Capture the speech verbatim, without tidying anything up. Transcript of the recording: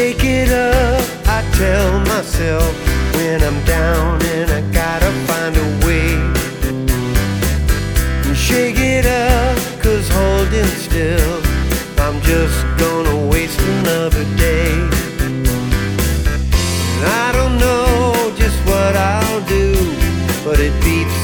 Shake it up, I tell myself when I'm down and I gotta find a way. Shake it up, cause holding still, I'm just gonna waste another day. And I don't know just what I'll do, but it beats